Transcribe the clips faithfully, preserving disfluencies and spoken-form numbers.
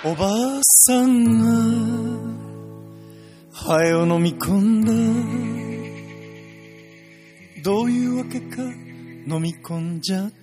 おばあさんがハエを飲み込んだ。どういうわけか飲み込んじゃった。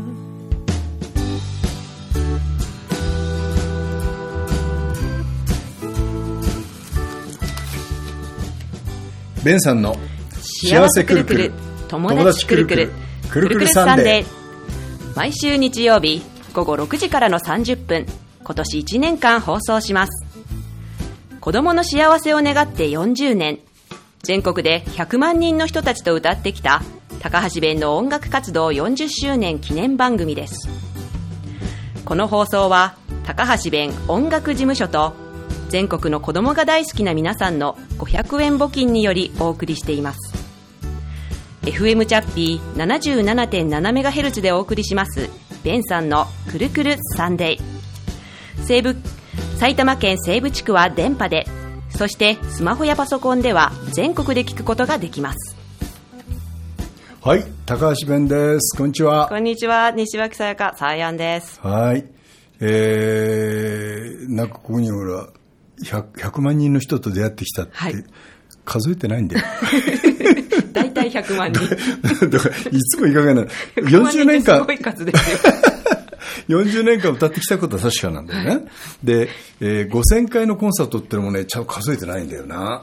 ベンさんの幸せくるくる友達くるくるくるくるサンデー。 毎週日曜日ごごろくじからのさんじゅっぷん、今年いちねんかん放送します。子どもの幸せを願ってよんじゅうねん、全国でひゃくまんにんの人たちと歌ってきた高橋弁の音楽活動よんじゅっしゅうねん記念番組です。この放送は高橋弁音楽事務所と全国の子どもが大好きな皆さんのごひゃくえん募金によりお送りしています。 エフエム チャッピー ななじゅうななてんななメガヘルツ でお送りしますベンさんのくるくるサンデー。西部埼玉県西部地区は電波で、そしてスマホやパソコンでは全国で聞くことができます。 はい、高橋弁です。こんにちは。 こんにちは、西脇さやかさあやんです。 はい、えー、なんかここにほら 100, ひゃくまんにんの人と出会ってきたって、はい、数えてないんだよだいたいひゃくまんにんだからいつもいかがなよんじゅうねんかんすごい数ですよよんじゅうねんかん歌ってきたことは確かなんだよね、はい、で、えー、ごせんかいのコンサートってのもねちゃんと数えてないんだよな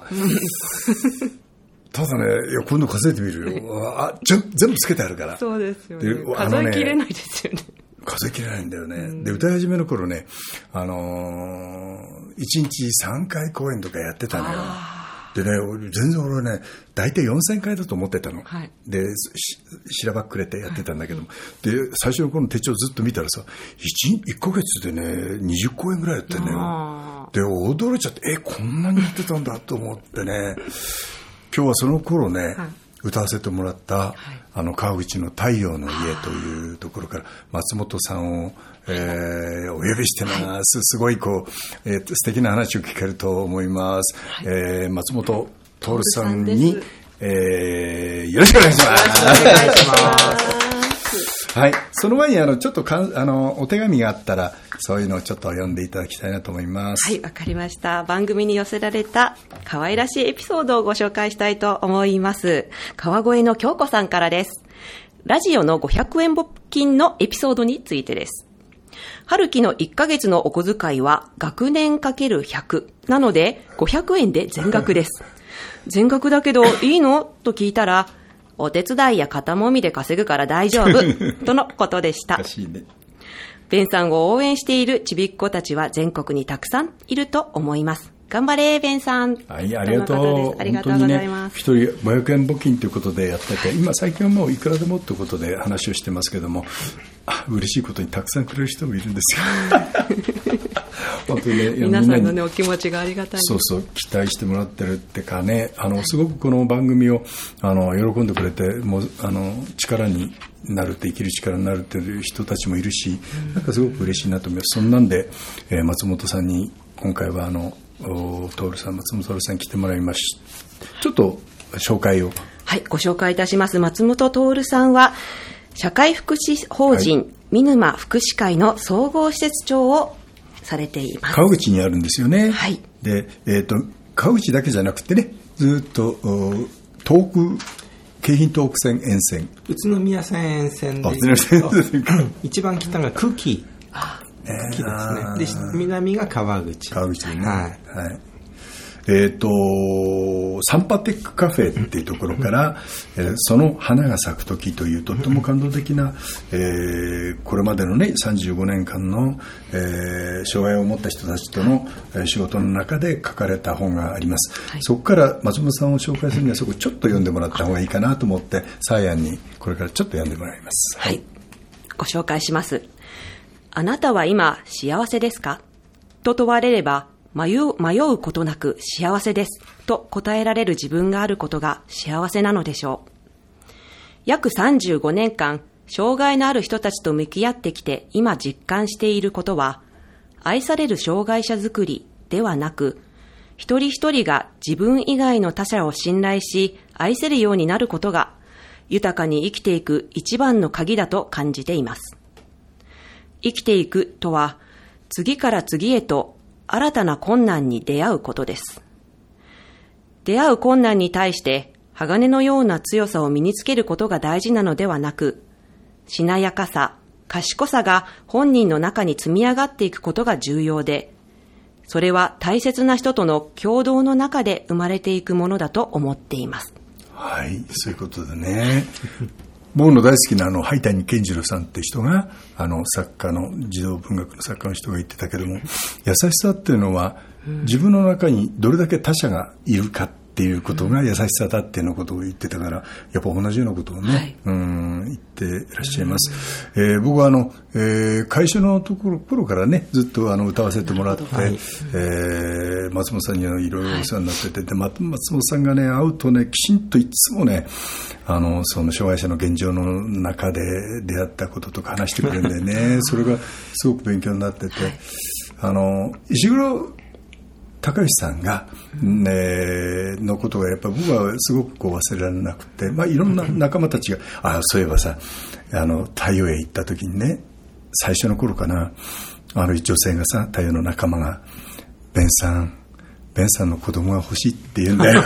ただね、いや今度数えてみるよあ全部つけてあるから。 そうですよね、数えきれないですよね。 数えきれないんだよね、うん、で歌い始めの頃ね、あのー、いちにちさんかい公演とかやってたのよ。でね、全然俺ね大体よんせんかいだと思ってたの、はい、でしらばっくれてやってたんだけども、うん、で最初の頃の手帳ずっと見たらさ 1, いっかげつでねにじゅっこえんぐらいやってんのよ。で驚いちゃって、えこんなにやってたんだと思ってね今日はその頃ね、はい、歌わせてもらった、はい、あの川口の太陽の家というところから松本さんを、えー、お呼びしてます、はい、すごいこう、えー、素敵な話を聞けると思います、はい、えー、松本徹さんに、えー、よろしくお願いします。よろしくお願いしますはい、その前にあのちょっとかんあのお手紙があったらそういうのをちょっと読んでいただきたいなと思います。 はい、わかりました。番組に寄せられた可愛らしいエピソードをご紹介したいと思います。川越の京子さんからです。ラジオのごひゃくえん募金のエピソードについてです。春樹のいっかげつのお小遣いは学年 かけるひゃく なのでごひゃくえんで全額です全額だけどいいのと聞いたら、お手伝いや肩もみで稼ぐから大丈夫とのことでした。ベンさんを応援しているちびっ子たちは全国にたくさんいると思います。頑張れベンさん。 はい、ありがとう。ありがとうございます。一人ごひゃくえん募金ということでやってて、今最近はもういくらでもということで話をしてますけども、あ嬉しいことにたくさんくれる人もいるんですよ本当にね、 皆さんの、ね、お気持ちがありがたい。 そうそう、期待してもらってるってかね、あのすごくこの番組をあの喜んでくれて、もうあの力になるって生きる力になるっていう人たちもいるし、うん、なんかすごく嬉しいなと思います。そんなんで、えー、松本さんに今回はあの徹さん松本徹さんに来てもらいました。ちょっと紹介を。 はい、ご紹介いたします。松本徹さんは社会福祉法人、はい、見沼福祉会の総合施設長をされています。 川口にあるんですよね。 はい。 で、えーと、川口だけじゃなくてね、ずっと東北京浜東北線沿線、 宇都宮線沿線で、一番北が久喜久喜ですね。で南が川口。 川口ね。はい。はい。えっと、サンパテックカフェっていうところから、えー、その花が咲く時というとっても感動的な、えー、これまでのねさんじゅうごねんかんの、えー、障害を持った人たちとの、えー、仕事の中で書かれた本があります、はい、そこから松本さんを紹介するにはそこちょっと読んでもらった方がいいかなと思ってサーヤンにこれからちょっと読んでもらいます。 はい、はい、ご紹介します。あなたは今幸せですかと問われれば迷う、迷うことなく幸せですと答えられる自分があることが幸せなのでしょう。約さんじゅうごねんかん障害のある人たちと向き合ってきて今実感していることは、愛される障害者づくりではなく、一人一人が自分以外の他者を信頼し愛せるようになることが豊かに生きていく一番の鍵だと感じています。生きていくとは次から次へと新たな困難に出会うことです。出会う困難に対して鋼のような強さを身につけることが大事なのではなく、しなやかさ、賢さが本人の中に積み上がっていくことが重要で、それは大切な人との共同の中で生まれていくものだと思っています。 はい、そういうことでね。僕の大好きなあの灰谷健次郎さんって人が、あの作家の児童文学の作家の人が言ってたけども、優しさっていうのは自分の中にどれだけ他者がいるかっていうことが優しさだっていうのことを言ってたから、やっぱ同じようなことをね、はい、うん言っていらっしゃいます。えー、僕はあの、えー、会社のところ頃からねずっとあの歌わせてもらって、はい、えー、松本さんにはいろいろお世話になってて、はい、で松本さんがね会うとねきちんといつもねあのその障害者の現状の中で出会ったこととか話してくれるんでねそれがすごく勉強になってて、はい、あの石黒高橋さんが、ね、のことがやっぱり僕はすごくこう忘れられなくて、まあ、いろんな仲間たちがあそういえばさあの太陽へ行った時にね最初の頃かなあの女性がさ太陽の仲間がベンさんベンさんの子供が欲しいって言うんだよ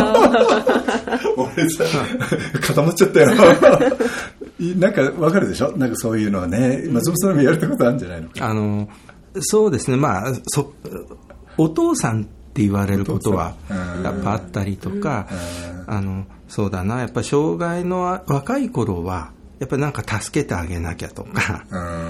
俺さ固まっちゃったよなんかわかるでしょなんかそういうのはね松本さんもやれたことあるんじゃないのあのそうですねまあそお父さんって言われることはやっぱあったりとか、あのそうだなやっぱ障害の若い頃はやっぱりなんか助けてあげなきゃとか、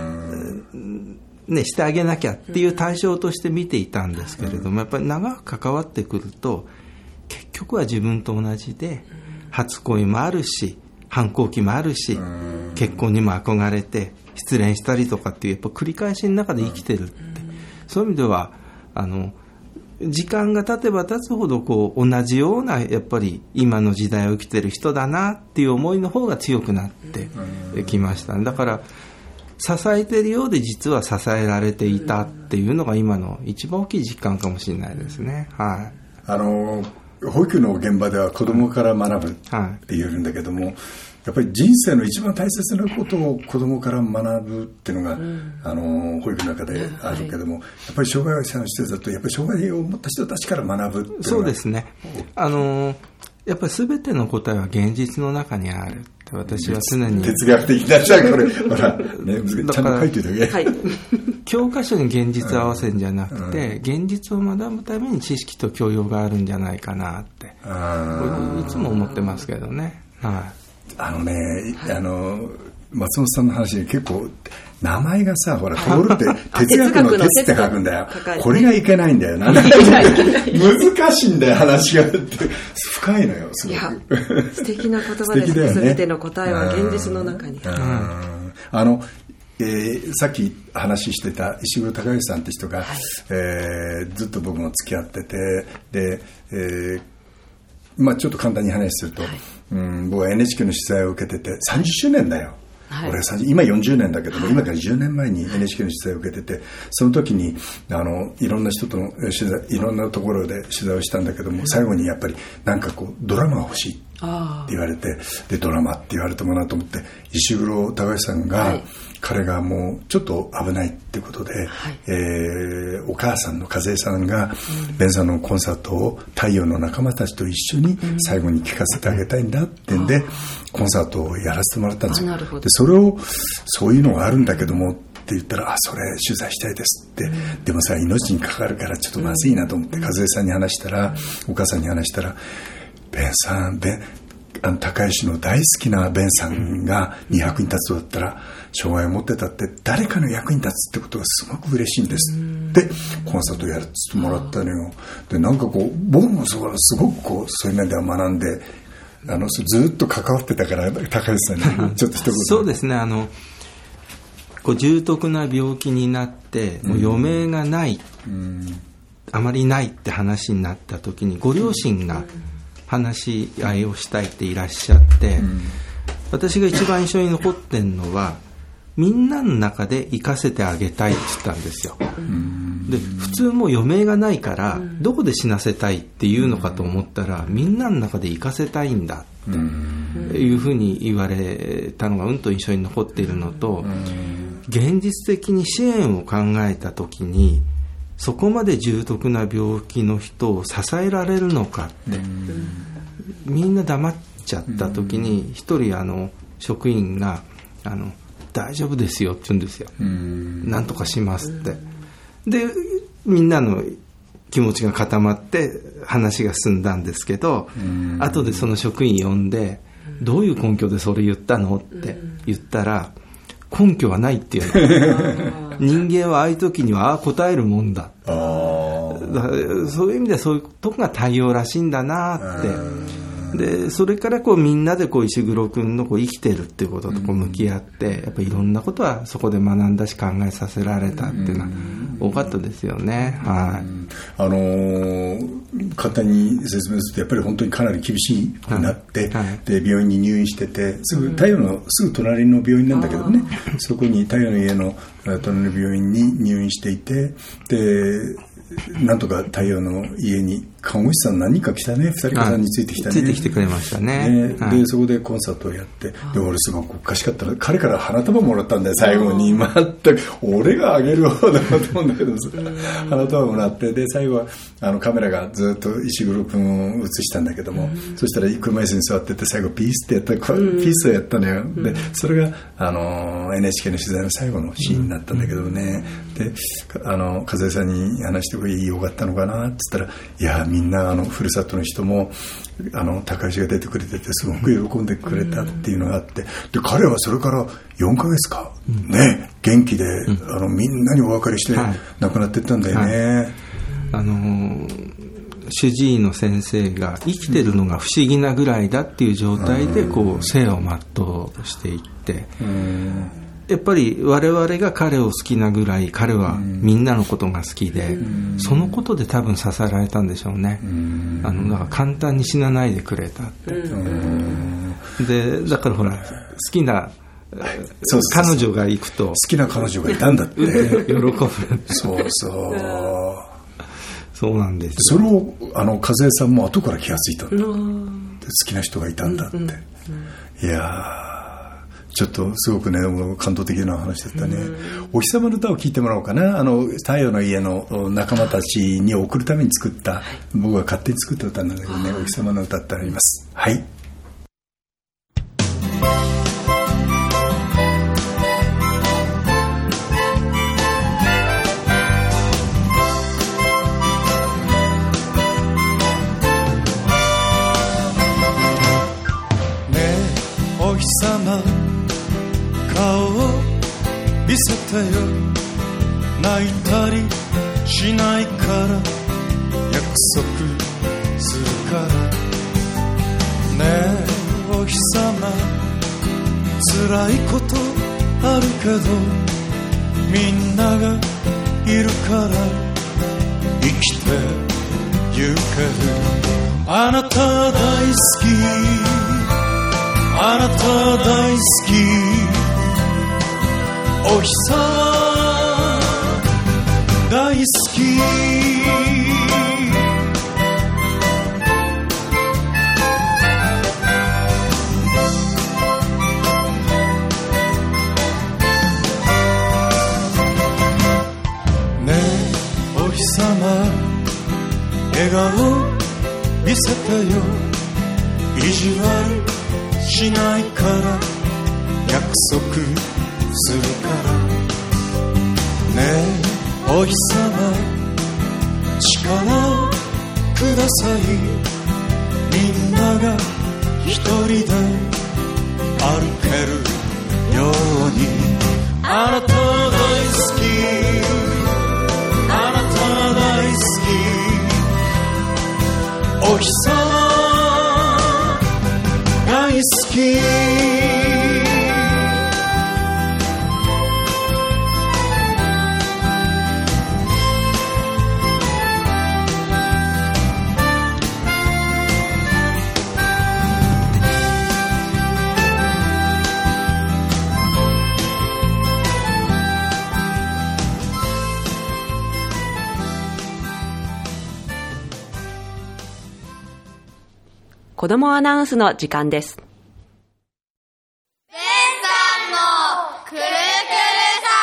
ね、してあげなきゃっていう対象として見ていたんですけれども、やっぱり長く関わってくると結局は自分と同じで初恋もあるし反抗期もあるし結婚にも憧れて失恋したりとかっていうやっぱ繰り返しの中で生きてるって、そういう意味ではあの時間が経てば経つほどこう同じようなやっぱり今の時代を生きてる人だなっていう思いの方が強くなってきました。だから支えてるようで実は支えられていたっていうのが今の一番大きい実感かもしれないですね。はい、 あの保育の現場では子どもから学ぶって言うんだけども、はい、やっぱり人生の一番大切なことを子どもから学ぶっていうのが、うん、あの保育の中であるけども、はい、やっぱり障害者の施設だとやっぱり障害を持った人たちから学ぶっていうのがそうですねあのやっぱり全ての答えは現実の中にあるって私は常に哲学的なじゃこれほら、ね、ちゃんと書いておいてあげ、はい、 教科書に現実を合わせるんじゃなくて、うん、現実を学ぶために知識と教養があるんじゃないかなっていつも思ってますけどね。はいあのね、はい、あの松本さんの話で結構名前がさほら徹って哲学の哲って書くんだよこれがいけないんだよな難しいんだよ話が深いのよすごく素敵な言葉ですね全ての答えは現実の中にあのえー、さっき話してた石黒隆之さんって人が、はいえー、ずっと僕も付き合っててで、えーまあ、ちょっと簡単に話すると、はいうん、僕は エヌエイチケー の取材を受けててさんじゅっしゅうねんだよ、はい、俺今よんじゅうねんだけども、はい、今からじゅうねんまえに エヌエイチケー の取材を受けててその時にあのいろんな人との取材いろんなところで取材をしたんだけども最後にやっぱりなんかこうドラマが欲しいって言われてでドラマって言われてもなと思って石黒隆之さんが、はい、彼がもうちょっと危ないってことで、はいえー、お母さんの和江さんが、うん、ベンさんのコンサートを太陽の仲間たちと一緒に最後に聴かせてあげたいんだってんで、うん、コンサートをやらせてもらったんですよ。でそれをそういうのがあるんだけどもって言ったらあそれ取材したいですって、うん、でもさ命にかかるからちょっとまずいなと思って、うん、和江さんに話したら、うん、お母さんに話したらベンさんベンあの高石の大好きなベンさんがに役に立つだったら障害を持ってたって誰かの役に立つってことがすごく嬉しいんですってコンサートをやるってもらったのよ。でなんかこう僕もすごくこうそういう面では学んであのずっと関わってたから高石さんにちょっと一言そうですねあのこう重篤な病気になってもう余命がない、うん、あまりないって話になった時にご両親が話し合いをしたいっていらっしゃって、うん、私が一番印象に残ってるのはみんなの中で生かせてあげたいって言ったんですよ、うん、で普通もう余命がないからどこで死なせたいっていうのかと思ったらみんなの中で生かせたいんだっていうふうに言われたのがうんと印象に残っているのと、 現実的に支援を考えたときにそこまで重篤な病気の人を支えられるのかって、みんな黙っちゃったときに一人あの職員があの大丈夫ですよって言うんですよ。なんとかしますって。でみんなの気持ちが固まって話が進んだんですけど、後でその職員呼んでどういう根拠でそれ言ったのって言ったら、根拠はないっていうの人間はああいう時にはああ答えるもんだ。あだからそういう意味ではそういうとこが対応らしいんだなって。でそれからこうみんなでこう石黒君のこう生きてるっていうこととこう向き合って、やっぱりいろんなことはそこで学んだし考えさせられたっていうのは多かったですよね。はい、 あのー、簡単に説明するとやっぱり本当にかなり厳しくなって、はいはい、で病院に入院してて、すぐ太陽のすぐ隣の病院なんだけどね、そこに太陽の家の隣の病院に入院していて、でなんとか太陽の家に看護師さん何人か来たね、ふたりかさんについてきたね、 ついてきてくれましたね。 ね、はい、でそこでコンサートをやって、で俺すごくおかしかったら彼から花束もらったんだよ最後に。全く俺があげる方だと思うんだけど花束もらって、で最後はあのカメラがずっと石黒君を映したんだけども、うん、そしたら車椅子に座ってて最後ピースってやった、うん、ピースをやったのよ、うん、でそれがあの エヌエイチケー の取材の最後のシーンになったんだけどね、うん、であの和江さんに話してよかったのかなって言ったら、いやみんなあのふるさとの人もあの高橋が出てくれててすごく喜んでくれたっていうのがあって、で彼はそれからよんかげつか、うん、ね元気で、うん、あのみんなにお別れして亡くなっていったんだよね。はいはい、 あのー、主治医の先生が生きてるのが不思議なぐらいだっていう状態でこう生を全うしていって、うん、やっぱり我々が彼を好きなぐらい彼はみんなのことが好きで、うん、そのことで多分支えられたんでしょうね。うん、あのだから簡単に死なないでくれたって、うん、でだからほら好きなそうそうそう、彼女が行くと好きな彼女がいたんだって喜ぶ。 そうそうそうなんです。 それをあの和江さんも後から気がついたんだ。好きな人がいたんだって、うんうんうん、いやちょっとすごくね感動的な話だったね。お日様の歌を聴いてもらおうかな。あの太陽の家の仲間たちに送るために作った、はい、僕が勝手に作った歌なんだけどね、お日様の歌ってあります。はい。 お日様顔を見せてよ、泣いたりしないから約束するからね。えお日様辛いことあるけどみんながいるから生きてゆける。あなた大好き、あなた大好き、お日様大好き。ねえお日様笑顔見せてよ、意地悪しないから約束するからね。えお日様力をください、みんなが一人で歩けるように。あなた大好き、あなた大好き、お日様大好き。 子どもアナウンスの時間です。 ベンさんのくるくるサ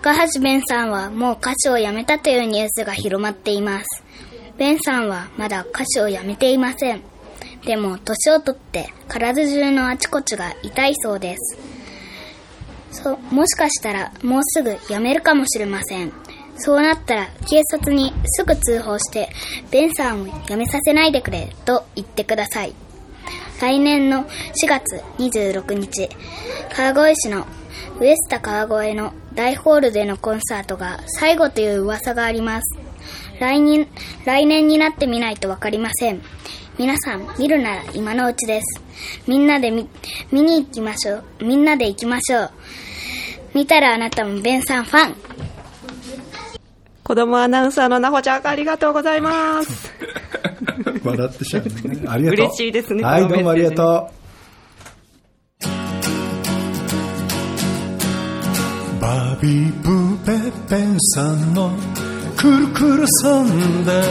高橋ベンさんはもう歌手を辞めたというニュースが広まっています。ベンさんはまだ歌手を辞めていません。でも年を取って体中のあちこちが痛いそうです。そもしかしたらもうすぐ辞めるかもしれません。そうなったら警察にすぐ通報してベンさんを辞めさせないでくれと言ってください。来年のしがつにじゅうろくにち、川越市のウエスタ川越の大ホールでのコンサートが最後という噂があります。来年、来年になってみないとわかりません。皆さん見るなら今のうちです。みんなで 見, 見に行きましょう。みんなで行きましょう。見たらあなたもベンさんファン。 子供アナウンサーのなほちゃん、ありがとうございます。 笑ってしゃうね。ありがとう。 嬉しいですね。 はい、どうもありがとう。 バビーブーベベンさんのくるくるサンデー。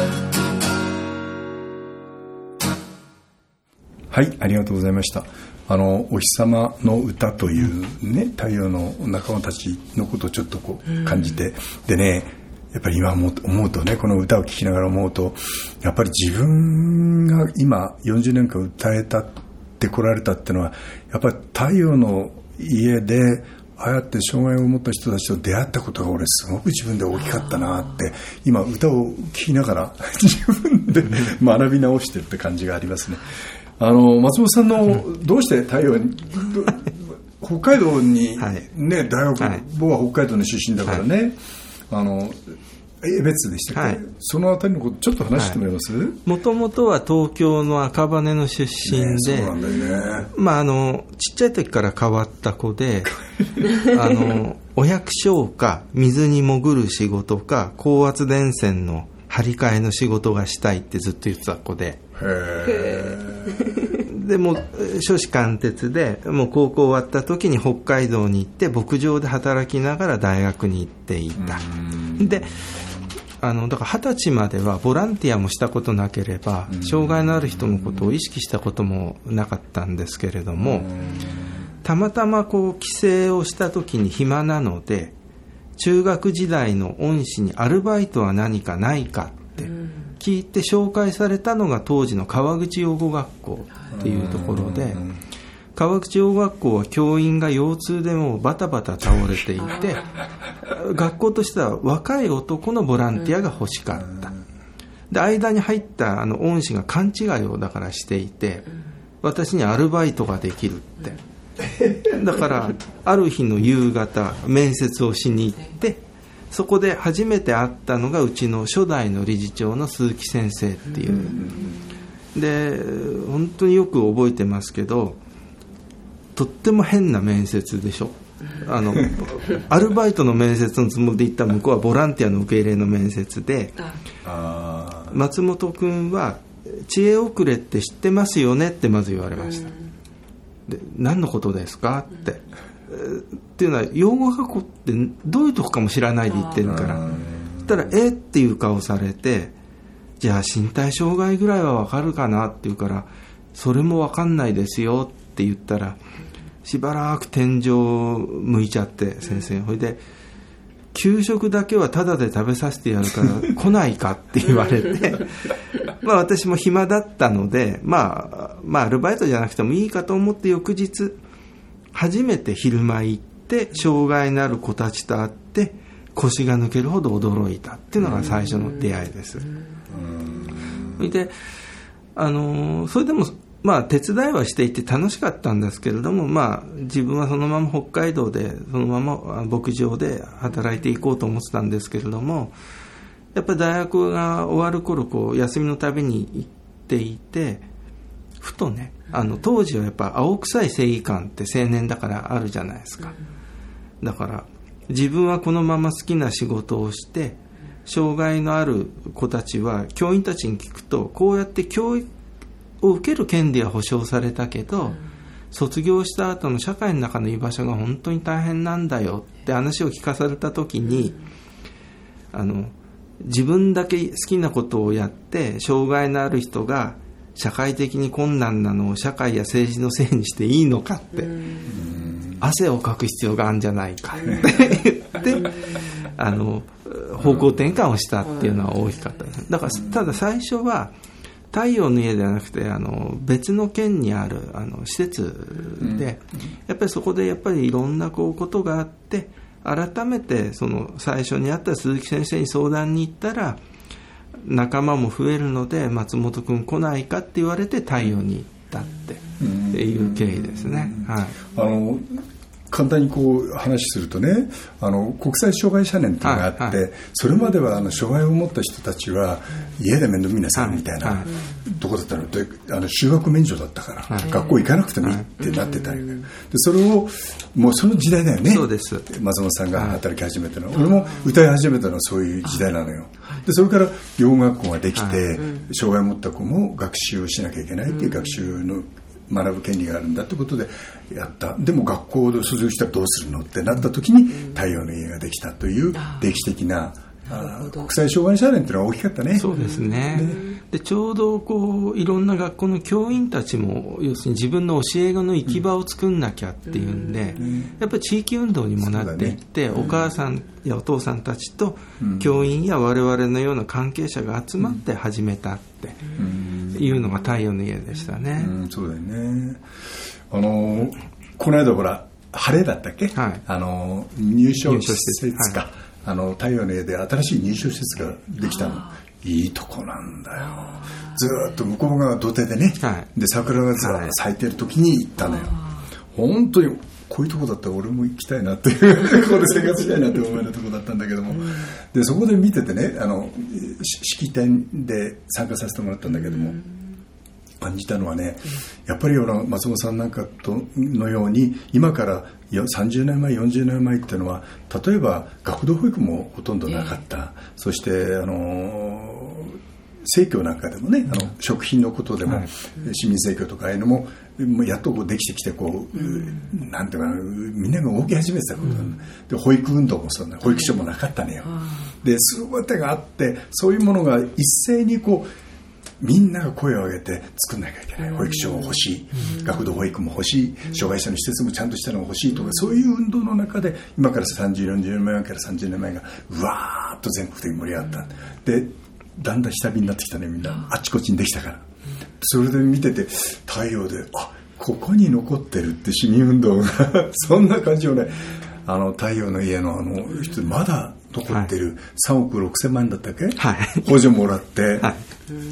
はい、ありがとうございました。あのお日様の歌というね、太陽の仲間たちのことをちょっとこう感じて、うん、でね、やっぱり今思うとね、この歌を聴きながら思うと、やっぱり自分が今よんじゅうねんかん歌えたってこられたっていうのは、やっぱり太陽の家でああやって障害を持った人たちと出会ったことが俺すごく自分で大きかったなって、今歌を聴きながら自分で学び直してるって感じがありますね。あの松本さんのどうして太陽に北海道に、ね、はい、大学、はい、僕は北海道の出身だからね、はい、あの江別でしたっけ、はい、そのあたりのことちょっと話してもらえます？ もともとは東京の赤羽の出身で、ね、そうなんだよね。まあ、あのちっちゃい時から変わった子であのお百姓か水に潜る仕事か高圧電線の張り替えの仕事がしたいってずっと言ってた子で、へでも初志貫徹で、もう高校終わった時に北海道に行って牧場で働きながら大学に行っていた。であのだから二十歳まではボランティアもしたことなければ、障害のある人のことを意識したこともなかったんですけれども、たまたまこう帰省をした時に暇なので、中学時代の恩師にアルバイトは何かないかって聞いて紹介されたのが当時の川口養護学校っていうところで、川口養護学校は教員が腰痛でもうバタバタ倒れていて、学校としては若い男のボランティアが欲しかった。で間に入ったあの恩師が勘違いをだからしていて、私にアルバイトができるってだからある日の夕方面接をしに行って、そこで初めて会ったのがうちの初代の理事長の鈴木先生っていう、で本当によく覚えてますけど、とっても変な面接でしょ。あのアルバイトの面接のつもりで行った向こうはボランティアの受け入れの面接で、あ松本君は知恵遅れって知ってますよねってまず言われました。で何のことですかって、えー、っていうのは養護学校ってどういうとこかも知らないで言ってるから、そしたらえっていう顔されて、じゃあ身体障害ぐらいはわかるかなって言うから、それもわかんないですよって言ったら、しばらく天井向いちゃって先生、ほいで給食だけはタダで食べさせてやるから来ないかって言われてまあ私も暇だったので、まあ、まあアルバイトじゃなくてもいいかと思って翌日初めて昼間行って障害のある子たちと会って腰が抜けるほど驚いたっていうのが最初の出会いです。それであのそれでもまあ手伝いはしていて楽しかったんですけれども、まあ自分はそのまま北海道でそのまま牧場で働いていこうと思ってたんですけれども、やっぱり大学が終わる頃こう休みのたびに行っていて、ふとね、あの当時はやっぱ青臭い正義感って青年だからあるじゃないですか。だから自分はこのまま好きな仕事をして、障害のある子たちは教員たちに聞くと、こうやって教育を受ける権利は保障されたけど、うん、卒業した後の社会の中の居場所が本当に大変なんだよって話を聞かされた時に、うん、あの自分だけ好きなことをやって障害のある人が社会的に困難なのを社会や政治のせいにしていいのかって、うん、汗をかく必要があるんじゃないかってってあの方向転換をしたっていうのは大きかったです。だからただ最初は太陽の家ではなくてあの別の県にあるあの施設で、やっぱりそこでやっぱりいろんなこうことがあって、改めてその最初にあった鈴木先生に相談に行ったら、仲間も増えるので松本君来ないかって言われて太陽に行ったっていう経緯ですね。はい、あの簡単にこう話するとね、あの国際障害者年というのがあって、はいはい、それまではあの障害を持った人たちは家で面倒見なさいみたいな、はいはい、とこだったので、あの就学免除だったから、はい、学校行かなくてもいいってなってた、はい、でそれをもうその時代だよね。 そうです。 松本さんが働き始めたのは、はい、俺も歌い始めたのはそういう時代なのよ。でそれから養護学校ができて、はい、障害を持った子も学習をしなきゃいけないっていう学習の学ぶ権利があるんだってことでやった。でも学校で卒業したらどうするのってなった時に太陽の家ができたという歴史的な、あ国際障害者年っていうのは大きかったね。 そうですね。でちょうどこういろんな学校の教員たちも要するに自分の教え子の行き場を作んなきゃっていうんで、うん、やっぱり地域運動にもなっていって、ね、お母さんやお父さんたちと教員や我々のような関係者が集まって始めたっていうのが太陽の家でしたね。 うんうん、そうだよね。あのこの間ほら晴れだったっけ、はい、あの入所施設か、はい、あの太陽の家で新しい入所施設ができたの。いいとこなんだよ。ずっと向こう側が土手でね、はい、で桜がずらっと咲いてる時に行ったのよ。本当にこういうとこだったら俺も行きたいなっていうここで生活したいなって思えるとこだったんだけども、でそこで見ててね、あの式典で参加させてもらったんだけども、感じたのはね、やっぱり松本さんなんかとのように今からさんじゅうねんまえよんじゅうねんまえっていうのは、例えば学童保育もほとんどなかった、えー、そしてあの生協なんかでもね、あの食品のことでも、はい、市民生協とかああいうのもやっとこうできてきてこう、うん、なんていうかな、みんなが動き始めてたこと、うん、で保育運動もそうな、保育所もなかったのよ、うん、で全てがあって、そういうものが一斉にこうみんなが声を上げて作んなきゃいけない。保育所も欲しい、うん、学童保育も欲しい、障害者の施設もちゃんとしたのが欲しいとか、そういう運動の中で今からさんじゅう、よんじゅうねんまえからさんじゅうねんまえがうわーっと全国的に盛り上がった。でだんだん下火になってきたね、みんなあっちこっちにできたから。それで見てて太陽で、あ、ここに残ってるって市民運動がそんな感じをね、あの太陽の家のあの人まだ残ってる、はい、さんおくろくせんまんえんだったっけ、はい、補助もらって、はい、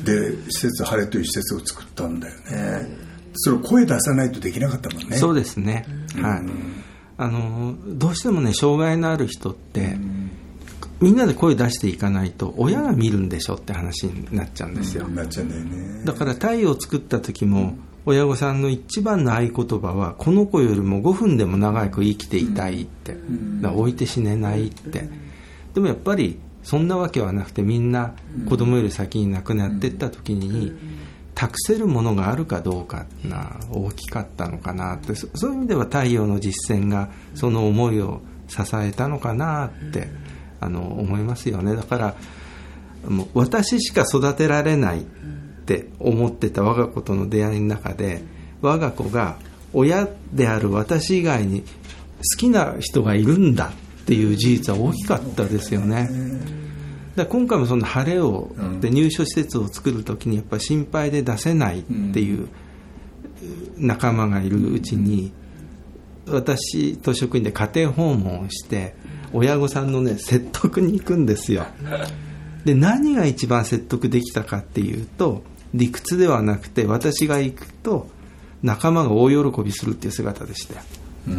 で施設晴れという施設を作ったんだよね。それを声出さないとできなかったもんね。 そうですね、うん、はい、あのどうしてもね、障害のある人って、うん、みんなで声出していかないと親が見るんでしょって話になっちゃうんですよ、 うん、なっちゃうんだよね。 だから太陽を作った時も、うん、親御さんの一番の合言葉は、この子よりもごふんでも長く生きていたいって、うん、だから置いて死ねないって、うん、でもやっぱりそんなわけはなくて、みんな子供より先に亡くなっていった時に、うん、託せるものがあるかどうかが大きかったのかなって、そういう意味では太陽の実践がその思いを支えたのかなってあの思いますよね。だからもう私しか育てられないって思ってた我が子との出会いの中で、我が子が親である私以外に好きな人がいるんだっていう事実は大きかったですよね。だから今回もその晴れをで入所施設を作るときにやっぱり心配で出せないっていう仲間がいるうちに、私と職員で家庭訪問をして親御さんのね説得に行くんですよ。で何が一番説得できたかっていうと、理屈ではなくて、私が行くと仲間が大喜びするっていう姿でしたよ。うー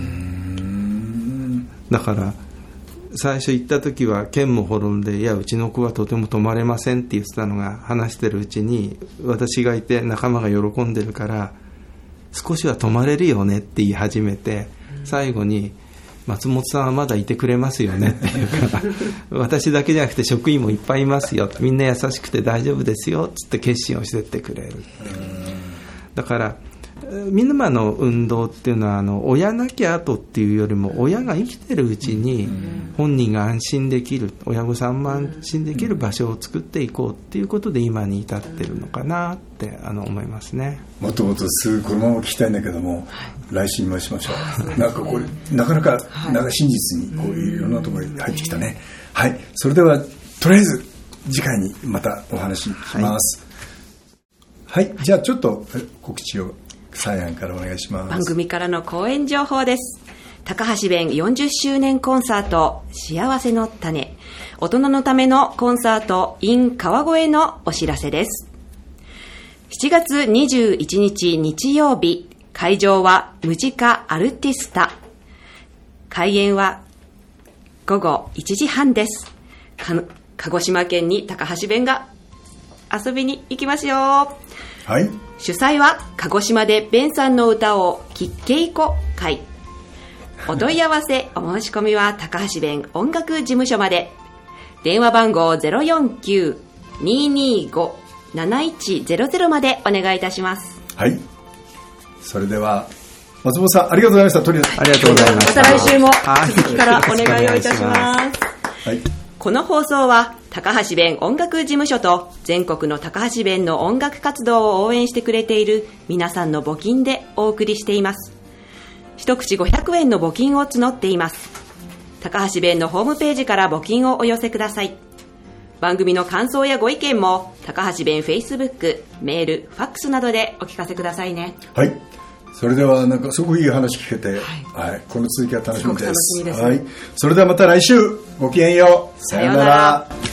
ん、だから最初行った時は剣も滅んで、いやうちの子はとても泊まれませんって言ってたのが、話してるうちに私がいて仲間が喜んでるから少しは泊まれるよねって言い始めて、最後に松本さんはまだいてくれますよねっていうか私だけじゃなくて職員もいっぱいいますよ、みんな優しくて大丈夫ですよっつって決心をしてってくれる。だからミヌマの運動っていうのはあの親なき後っていうよりも親が生きてるうちに本人が安心できる、親御さんも安心できる場所を作っていこうっていうことで今に至ってるのかなってあの思いますね。 もっともっとすぐこのまま聞きたいんだけども、来週に回しましょう。なんかこれなかなかなんか真実にこういういろんなところに入ってきたね。はい、それではとりあえず次回にまたお話聞きます。はい、はい、じゃあちょっと告知をサイアンからお願いします。 番組からの講演情報です。高橋弁よんじゅっしゅうねんコンサート幸せの種、大人のためのコンサート in 川越のお知らせです。しちがつにじゅういちにち日曜日、会場はムジカアルティスタ。開演はごごいちじはんです。か鹿児島県に高橋弁が遊びに行きますよ。 はい、 主催は鹿児島でベンさんの歌を聴けいこ会。お問い合わせお申し込みは高橋弁音楽事務所まで。電話番号 ゼロよんきゅう にーにーご なないちゼロゼロ までお願いいたします。 はい、それでは松本さんありがとうございました。とりあえずありがとうございました。 また来週も続きからお願いをいたします。はい、この放送は高橋弁音楽事務所と全国の高橋弁の音楽活動を応援してくれている皆さんの募金でお送りしています。一口ごひゃくえんの募金を募っています。高橋弁のホームページから募金をお寄せください。番組の感想やご意見も高橋弁 Facebook、メール、ファックスなどでお聞かせくださいね。 はい、それではなんかすごくいい話聞けて、はいはい、この続きは楽しみです。 すごく楽しみです。 はい、それではまた来週ごきげんよう。 さようなら。